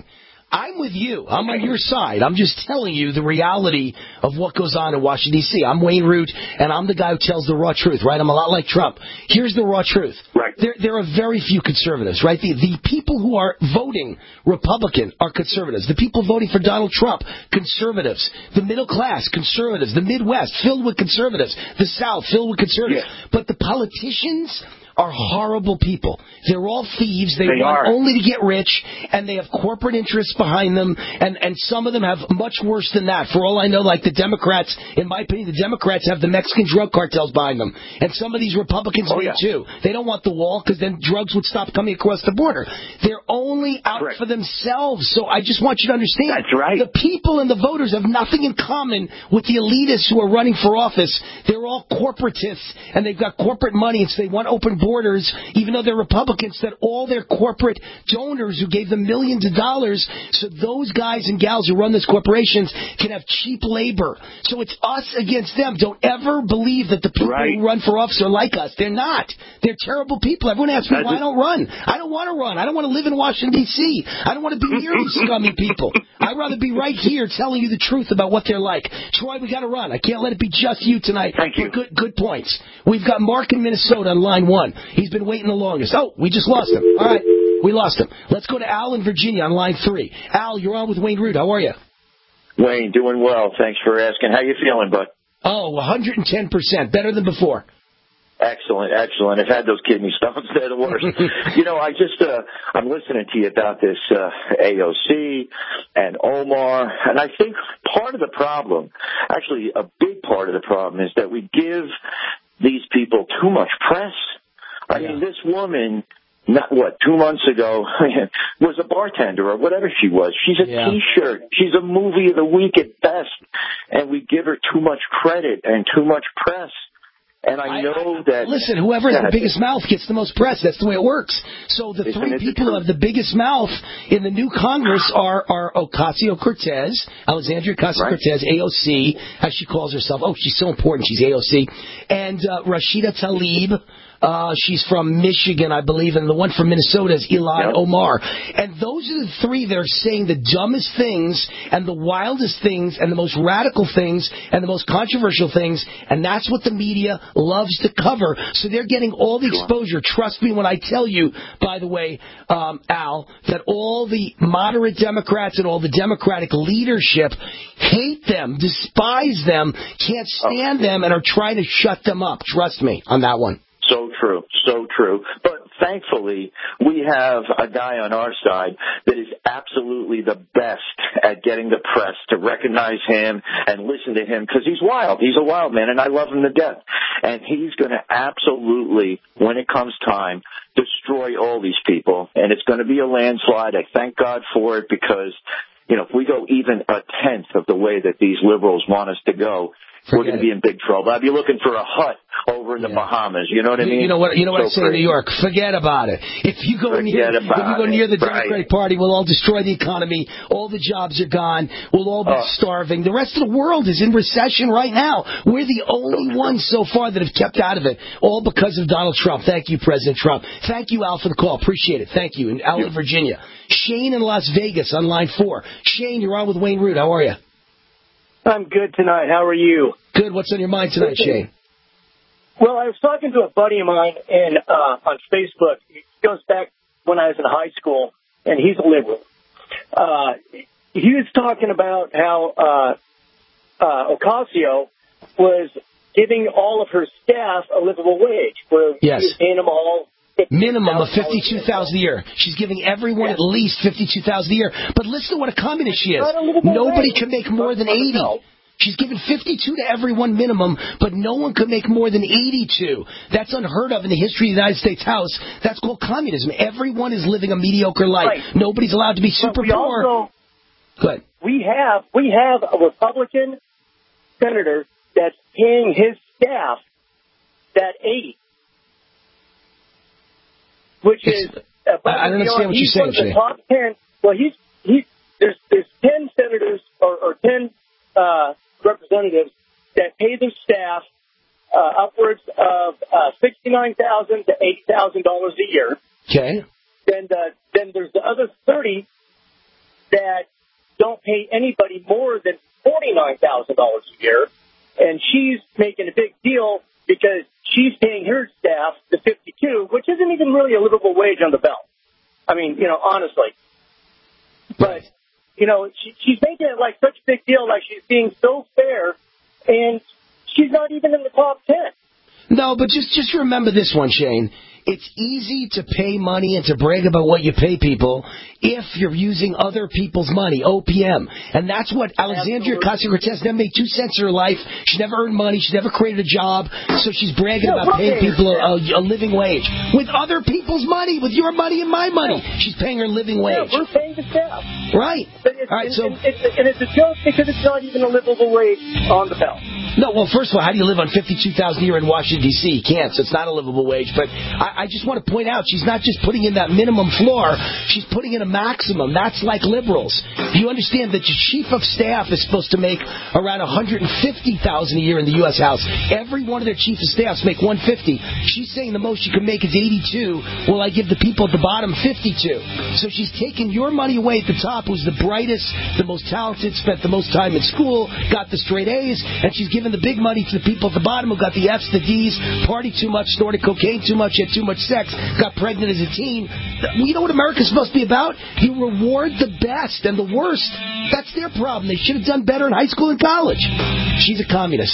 I'm with you. I'm on your side. I'm just telling you the reality of what goes on in Washington, D.C. I'm Wayne Root, and I'm the guy who tells the raw truth, right? I'm a lot like Trump. Here's the raw truth. Right. There are very few conservatives, right? The people who are voting Republican are conservatives. The people voting for Donald Trump, conservatives. The middle class, conservatives. The Midwest, filled with conservatives. The South, filled with conservatives. Yeah. But the politicians are horrible people. They're all thieves. They run only to get rich, and they have corporate interests behind them, and some of them have much worse than that. For all I know, like the Democrats, in my opinion, the Democrats have the Mexican drug cartels behind them, and some of these Republicans do too. They don't want the wall because then drugs would stop coming across the border. They're only out for themselves. So I just want you to understand, that's right. The people and the voters have nothing in common with the elitists who are running for office. They're all corporatists, and they've got corporate money, and so they want open borders, even though they're Republicans, that all their corporate donors who gave them millions of dollars, so those guys and gals who run those corporations can have cheap labor. So it's us against them. Don't ever believe that the people who run for office are like us. They're not. They're terrible people. Everyone asks me why I don't run. I don't want to run. I don't want to live in Washington, D.C. I don't want to be near these scummy people. I'd rather be right here telling you the truth about what they're like. Troy, we got to run. I can't let it be just you tonight. Thank you. Good points. We've got Mark in Minnesota on line 1. He's been waiting the longest. Oh, we just lost him. All right, we lost him. Let's go to Al in Virginia on line 3. Al, you're on with Wayne Root. How are you? Wayne, doing well. Thanks for asking. How you feeling, bud? Oh, 110%. Better than before. Excellent. I've had those kidney stones. They're the worst. I'm listening to you about this AOC and Omar, and I think part of the problem, actually a big part of the problem, is that we give these people too much press. I mean, this woman, 2 months ago, was a bartender or whatever she was. She's a T-shirt. She's a movie of the week at best, and we give her too much credit and too much press. And I know that... Listen, whoever has the biggest mouth gets the most press. That's the way it works. So the three people who have the biggest mouth in the new Congress are Ocasio-Cortez, Alexandria Ocasio-Cortez, AOC, as she calls herself. Oh, she's so important. She's AOC. And Rashida Tlaib. She's from Michigan, I believe, and the one from Minnesota is Ilhan Omar. And those are the three that are saying the dumbest things and the wildest things and the most radical things and the most controversial things, and that's what the media loves to cover. So they're getting all the exposure. Trust me when I tell you, by the way, Al, that all the moderate Democrats and all the Democratic leadership hate them, despise them, can't stand them, and are trying to shut them up. Trust me on that one. So true. But thankfully, we have a guy on our side that is absolutely the best at getting the press to recognize him and listen to him, because he's wild. He's a wild man, and I love him to death. And he's going to absolutely, when it comes time, destroy all these people. And it's going to be a landslide. I thank God for it, because, if we go even a tenth of the way that these liberals want us to go, we're going to be in big trouble. I'd be looking for a hut over in the Bahamas. You know what I mean? You know what I say in New York? Forget about it. If you go near the Democratic Party, we'll all destroy the economy. All the jobs are gone. We'll all be starving. The rest of the world is in recession right now. We're the only ones so far that have kept out of it, all because of Donald Trump. Thank you, President Trump. Thank you, Al, for the call. Appreciate it. Thank you. And Al in Virginia. Shane in Las Vegas on line 4. Shane, you're on with Wayne Root. How are you? I'm good tonight. How are you? Good. What's on your mind tonight, Shane? Well, I was talking to a buddy of mine on Facebook. It goes back when I was in high school, and he's a liberal. He was talking about how Ocasio was giving all of her staff a livable wage. Where she was paying them all minimum of $52,000 a year. She's giving everyone at least $52,000 a year. But listen to what a communist she is. Nobody can make more than 80. She's giving 52 to everyone minimum, but no one could make more than 82. That's unheard of in the history of the United States House. That's called communism. Everyone is living a mediocre life. Right. Nobody's allowed to be super poor. Also, go ahead. We have a Republican senator that's paying his staff that 80. Which is I don't understand what you're saying, Jay. Top 10. Well, there's 10 senators or 10 representatives that pay their staff upwards of $69,000 to $80,000 a year. Okay. Then there's the other 30 that don't pay anybody more than $49,000 a year, and she's making a big deal because she's paying her staff the $52, which isn't even really a livable wage on the belt. I mean, honestly. But, she's making it like such a big deal, like she's being so fair, and she's not even in the top 10. No, but just remember this one, Shane. It's easy to pay money and to brag about what you pay people if you're using other people's money, OPM. And that's what Alexandria Ocasio-Cortez never made 2 cents in her life. She never earned money. She never created a job. So she's bragging about paying people a living wage. With other people's money, with your money and my money, she's paying her a living wage. Yeah, we're paying the staff. Right. All right, it's a joke because it's not even a livable wage on the belt. No, well, first of all, how do you live on $52,000 a year in Washington, D.C.? You can't, so it's not a livable wage. But I just want to point out, she's not just putting in that minimum floor, she's putting in a maximum. That's like liberals. You understand that your chief of staff is supposed to make around $150,000 a year in the U.S. House. Every one of their chief of staffs make $150,000. She's saying the most you can make is $82,000. Well, I give the people at the bottom $52,000. So she's taking your money away at the top, who's the brightest, the most talented, spent the most time in school, got the straight A's, and she's giving the big money to the people at the bottom who got the F's, the D's, partied too much, snorted cocaine too much, had too much sex, got pregnant as a teen. You know what America's supposed to be about? You reward the best and the worst. That's their problem. They should have done better in high school and college. She's a communist.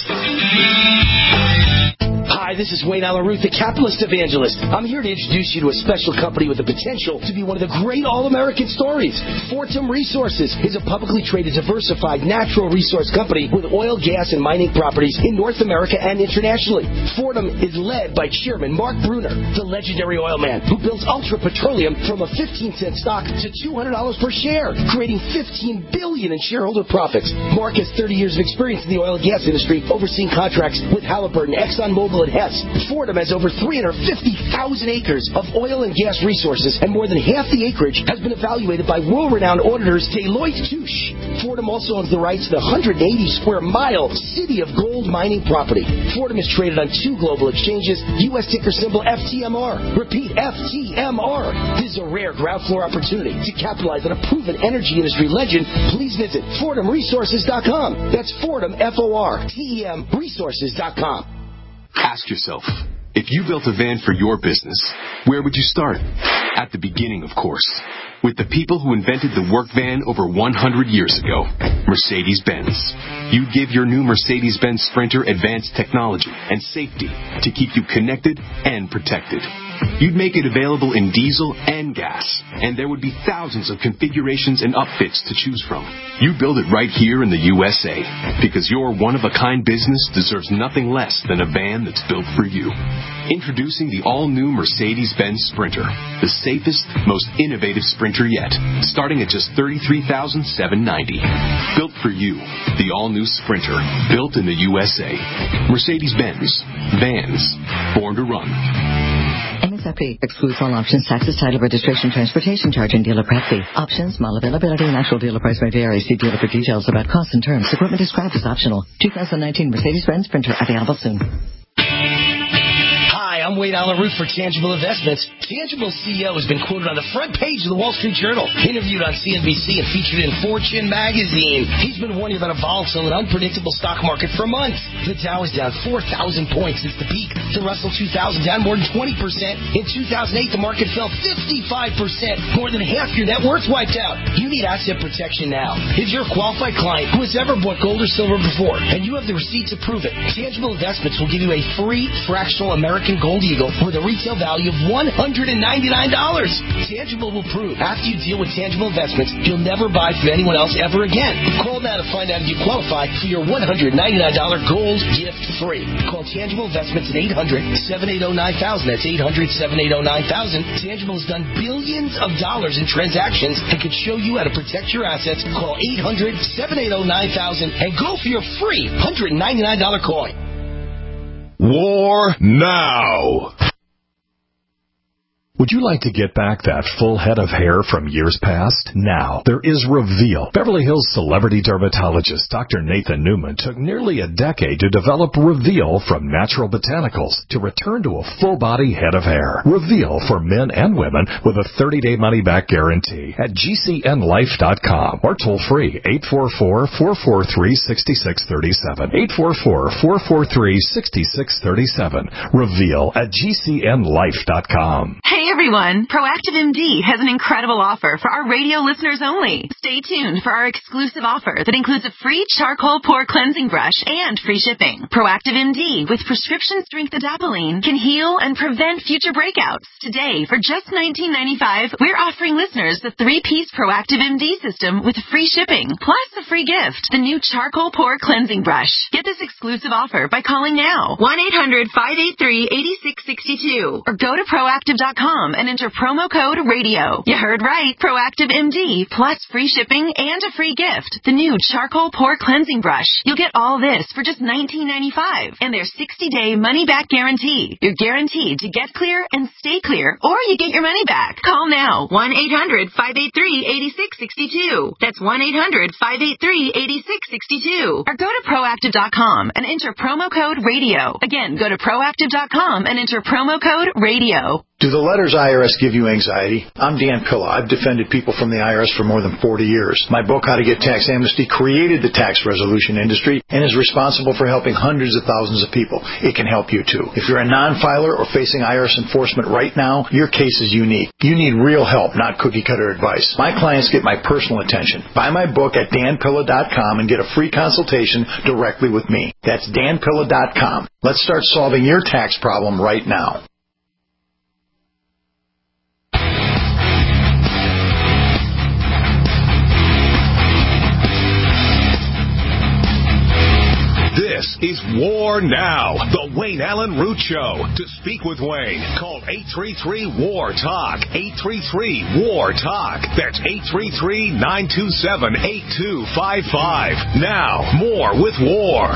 Hi, this is Wayne Allen Root, the capitalist evangelist. I'm here to introduce you to a special company with the potential to be one of the great all-American stories. Fortum Resources is a publicly traded, diversified, natural resource company with oil, gas, and mining properties in North America and internationally. Fortum is led by Chairman Mark Brunner, the legendary oil man who built Ultra Petroleum from a 15-cent stock to $200 per share, creating $15 billion in shareholder profits. Mark has 30 years of experience in the oil and gas industry, overseeing contracts with Halliburton, ExxonMobil, and Hess. Fortum has over 350,000 acres of oil and gas resources, and more than half the acreage has been evaluated by world-renowned auditors Deloitte Touche. Fortum also owns the rights to the 180-square-mile City of Gold mining property. Fortum is traded on 2 global exchanges, U.S. ticker symbol FTMR. Repeat, FTMR. This is a rare ground floor opportunity to capitalize on a proven energy industry legend. Please visit FortumResources.com. That's Fortum, F-O-R-T-E-M, Resources.com. Ask yourself, if you built a van for your business, where would you start? At the beginning, of course, with the people who invented the work van over 100 years ago, Mercedes-Benz. You give your new Mercedes-Benz Sprinter advanced technology and safety to keep you connected and protected. You'd make it available in diesel and gas, and there would be thousands of configurations and upfits to choose from. You build it right here in the USA, because your one-of-a-kind business deserves nothing less than a van that's built for you. Introducing the all-new Mercedes-Benz Sprinter, the safest, most innovative Sprinter yet, starting at just $33,790. Built for you, the all-new Sprinter, built in the USA. Mercedes-Benz, vans, born to run. MSRP excludes all options, taxes, title, registration, transportation charge, and dealer prep fee. Options, model availability, and actual dealer price may vary. See dealer for details about costs and terms. Equipment described as optional. 2019 Mercedes-Benz Sprinter available soon. Hi, I'm Wayne Allen Root for Tangible Investments. Tangible CEO has been quoted on the front page of the Wall Street Journal, interviewed on CNBC, and featured in Fortune magazine. He's been warning about a volatile and unpredictable stock market for months. The Dow is down 4,000 points since the peak. The Russell 2000 down more than 20%. In 2008, the market fell 55%. More than half your net worth wiped out. You need asset protection now. If you're a qualified client who has ever bought gold or silver before, and you have the receipt to prove it, Tangible Investments will give you a free fractional American Gold Eagle with a retail value of $199. Tangible will prove after you deal with Tangible Investments, you'll never buy from anyone else ever again. Call now to find out if you qualify for your $199 gold gift free. Call Tangible Investments at 800-7809-1000. That's 800-7809-1000. Tangible has done billions of dollars in transactions and can show you how to protect your assets. Call 800-7809-1000 and go for your free $199 coin. War now. Would you like to get back that full head of hair from years past? Now, there is Reveal. Beverly Hills celebrity dermatologist Dr. Nathan Newman took nearly a decade to develop Reveal from natural botanicals to return to a full-body head of hair. Reveal for men and women with a 30-day money-back guarantee at GCNlife.com or toll-free 844-443-6637. 844-443-6637. Reveal at GCNlife.com. Hey everyone, Proactive MD has an incredible offer for our radio listeners only. Stay tuned for our exclusive offer that includes a free charcoal pore cleansing brush and free shipping. Proactive MD with prescription strength adapalene can heal and prevent future breakouts. Today, for just $19.95, we're offering listeners the 3-piece Proactive MD system with free shipping, plus a free gift, the new charcoal pore cleansing brush. Get this exclusive offer by calling now, 1-800-583-8662, or go to Proactive.com and enter promo code RADIO. You heard right, Proactive MD, plus free shipping and a free gift, the new charcoal pore cleansing brush. You'll get all this for just $19.95 and their 60-day money-back guarantee. You're guaranteed to get clear and stay clear, or you get your money back. Call now, 1-800-583-8662. That's 1-800-583-8662. Or go to Proactive.com and enter promo code RADIO. Again, go to Proactive.com and enter promo code RADIO. Do the letters IRS give you anxiety? I'm Dan Pilla. I've defended people from the IRS for more than 40 years. My book, How to Get Tax Amnesty, created the tax resolution industry and is responsible for helping hundreds of thousands of people. It can help you too. If you're a non-filer or facing IRS enforcement right now, your case is unique. You need real help, not cookie-cutter advice. My clients get my personal attention. Buy my book at danpilla.com and get a free consultation directly with me. That's danpilla.com. Let's start solving your tax problem right now. This is War Now, the Wayne Allen Root Show. To speak with Wayne, call 833-WAR-TALK, 833-WAR-TALK. That's 833-927-8255. Now, more with War.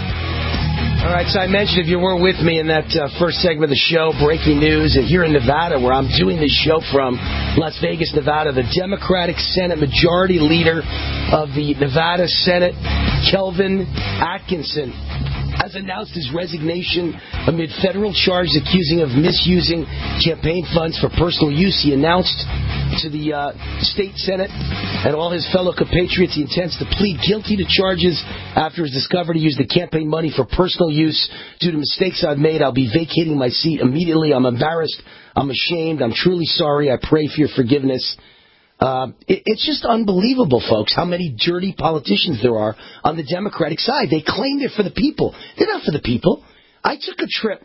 All right, so I mentioned, if you weren't with me in that first segment of the show, breaking news, and here in Nevada, where I'm doing this show from, Las Vegas, Nevada, the Democratic Senate Majority Leader of the Nevada Senate, Kelvin Atkinson, has announced his resignation amid federal charges accusing of misusing campaign funds for personal use. He announced to the state Senate and all his fellow compatriots he intends to plead guilty to charges after it's discovered he used the campaign money for personal use. Due to mistakes I've made, I'll be vacating my seat immediately. I'm embarrassed. I'm ashamed. I'm truly sorry. I pray for your forgiveness. It's just unbelievable, folks, how many dirty politicians there are on the Democratic side. They claim they're for the people. They're not for the people. I took a trip.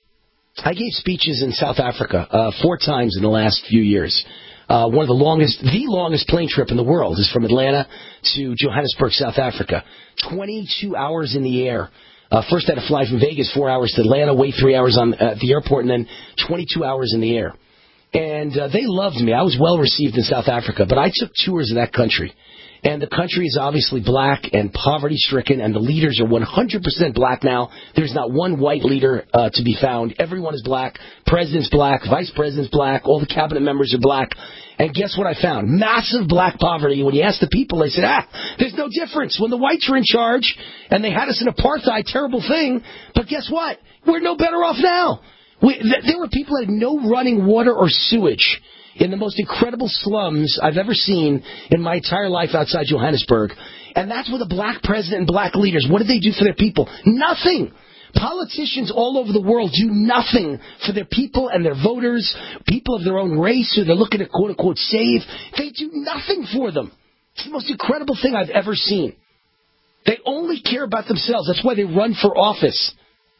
I gave speeches in South Africa 4 times in the last few years. One of the longest plane trip in the world is from Atlanta to Johannesburg, South Africa. 22 hours in the air. First I had to fly from Vegas 4 hours to Atlanta, wait 3 hours at the airport, and then 22 hours in the air. And they loved me. I was well received in South Africa, but I took tours of that country. And the country is obviously black and poverty-stricken, and the leaders are 100% black now. There's not one white leader to be found. Everyone is black. President's black. Vice president's black. All the cabinet members are black. And guess what I found? Massive black poverty. When you ask the people, they said, there's no difference. When the whites were in charge, and they had us in apartheid, terrible thing. But guess what? We're no better off now. There were people that had no running water or sewage in the most incredible slums I've ever seen in my entire life outside Johannesburg. And that's with a black president and black leaders. What did they do for their people? Nothing. Politicians all over the world do nothing for their people and their voters, people of their own race who they're looking to quote-unquote save. They do nothing for them. It's the most incredible thing I've ever seen. They only care about themselves. That's why they run for office.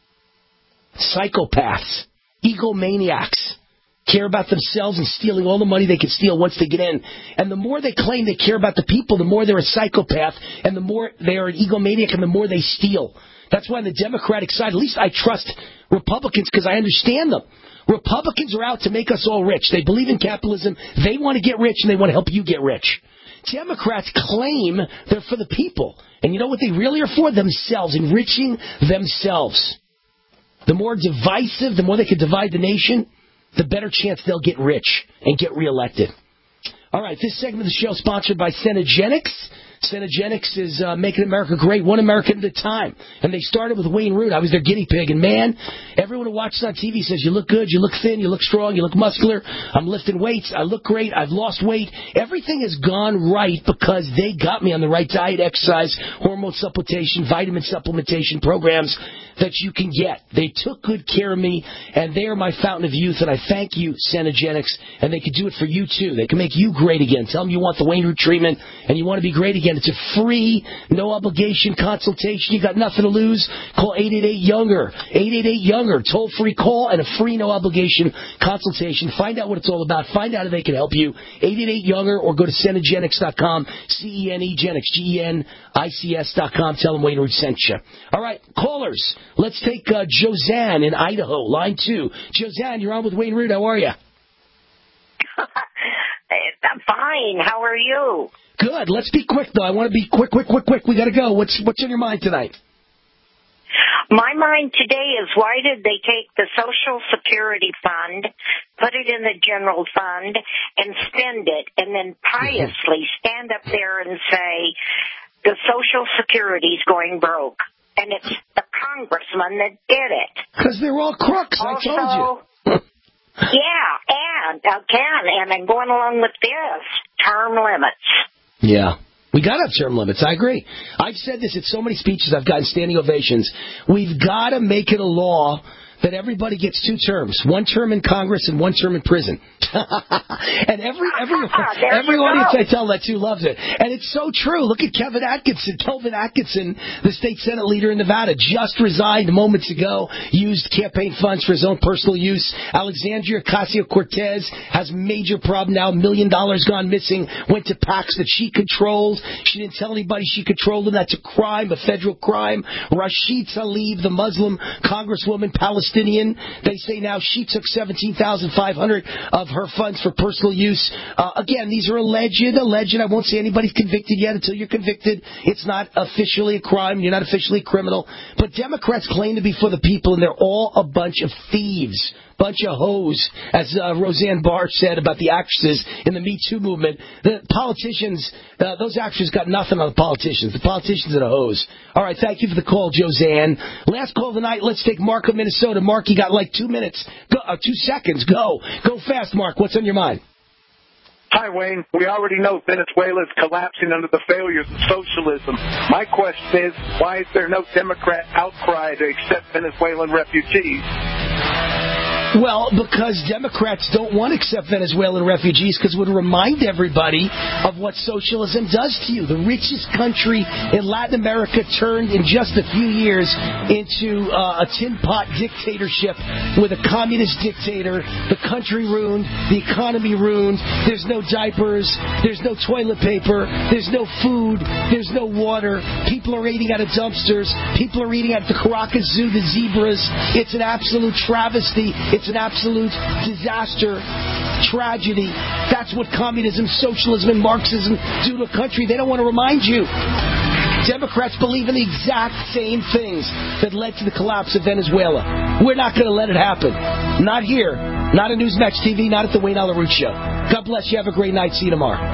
Psychopaths. Egomaniacs. Care about themselves and stealing all the money they can steal once they get in. And the more they claim they care about the people, the more they're a psychopath, and the more they are an egomaniac, and the more they steal. That's why on the Democratic side, at least I trust Republicans because I understand them. Republicans are out to make us all rich. They believe in capitalism. They want to get rich, and they want to help you get rich. Democrats claim they're for the people. And you know what they really are for? Themselves, enriching themselves. The more divisive, the more they can divide the nation. the better chance they'll get rich and get reelected. All right, this segment of the show is sponsored by Cenegenics. Cenegenics is making America great, one American at a time. And they started with Wayne Root. I was their guinea pig. And, man, everyone who watches on TV says, you look good, you look thin, you look strong, you look muscular. I'm lifting weights. I look great. I've lost weight. Everything has gone right because they got me on the right diet, exercise, hormone supplementation, vitamin supplementation programs that you can get. They took good care of me, and they are my fountain of youth, and I thank you, Cenegenics, and they can do it for you, too. They can make you great again. Tell them you want the Wayne Root treatment, and you want to be great again. It's a free, no-obligation consultation. You got nothing to lose. Call 888-YOUNGER. 888-YOUNGER. Toll-free call and a free, no-obligation consultation. Find out what it's all about. Find out if they can help you. 888-YOUNGER, or go to Cenegenics.com, Cenegenics, Genics.com. Tell them Wayne Root sent you. All right, callers. Let's take Josanne in Idaho, line 2. Josanne, you're on with Wayne Root. How are you? I'm fine. How are you? Good. Let's be quick, though. I want to be quick. We got to go. What's on your mind tonight? My mind today is, why did they take the Social Security Fund, put it in the general fund, and spend it, and then piously stand up there and say, the Social Security's going broke? And it's the congressman that did it. Because they're all crooks, I told you. Yeah, and then going along with this, term limits. Yeah. We got to have term limits. I agree. I've said this at so many speeches. I've gotten standing ovations. We've got to make it a law that everybody gets 2 terms, 1 term in Congress and 1 term in prison. And every audience I tell that to loves it. And it's so true. Look at Kelvin Atkinson, the state Senate leader in Nevada, just resigned moments ago, used campaign funds for his own personal use. Alexandria Ocasio-Cortez has major problem now, $1 million gone missing, went to PACs that she controlled. She didn't tell anybody she controlled them. That's a crime, a federal crime. Rashid Tlaib, the Muslim congresswoman, Palestinian, they say now she took $17,500 of her funds for personal use. Again, these are alleged. I won't say anybody's convicted yet. Until you're convicted, it's not officially a crime. You're not officially a criminal. But Democrats claim to be for the people, and they're all a bunch of thieves. Bunch of hoes, as Roseanne Barr said about the actresses in the Me Too movement. The politicians, those actresses got nothing on the politicians. The politicians are the hoes. All right, thank you for the call, Josanne. Last call of the night, let's take Mark of Minnesota. Mark, you got like 2 minutes. 2 seconds. Go fast, Mark. What's on your mind? Hi, Wayne. We already know Venezuela is collapsing under the failures of socialism. My question is, why is there no Democrat outcry to accept Venezuelan refugees? Well, because Democrats don't want to accept Venezuelan refugees because it would remind everybody of what socialism does to you. The richest country in Latin America turned in just a few years into a tin pot dictatorship with a communist dictator. The country ruined, the economy ruined, there's no diapers, there's no toilet paper, there's no food, there's no water. People are eating out of dumpsters. People are eating at the Caracas Zoo, the zebras. It's an absolute travesty. It's an absolute disaster, tragedy. That's what communism, socialism, and Marxism do to a country. They don't want to remind you. Democrats believe in the exact same things that led to the collapse of Venezuela. We're not going to let it happen. Not here. Not on Newsmax TV. Not at the Wayne Allen Root Show. God bless you. Have a great night. See you tomorrow.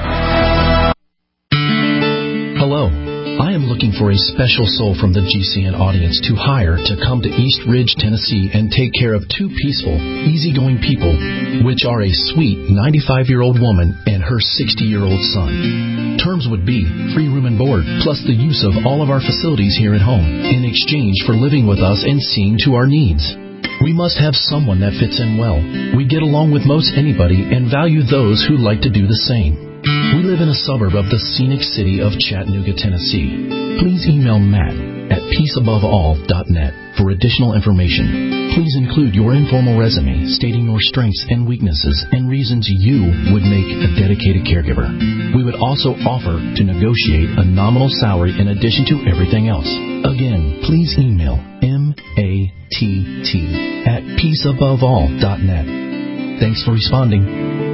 Hello. I am looking for a special soul from the GCN audience to hire to come to East Ridge, Tennessee and take care of 2 peaceful, easygoing people, which are a sweet 95-year-old woman and her 60-year-old son. Terms would be free room and board, plus the use of all of our facilities here at home, in exchange for living with us and seeing to our needs. We must have someone that fits in well. We get along with most anybody and value those who like to do the same. We live in a suburb of the scenic city of Chattanooga, Tennessee. Please email Matt at peaceaboveall.net for additional information. Please include your informal resume stating your strengths and weaknesses and reasons you would make a dedicated caregiver. We would also offer to negotiate a nominal salary in addition to everything else. Again, please email MATT at peaceaboveall.net. Thanks for responding.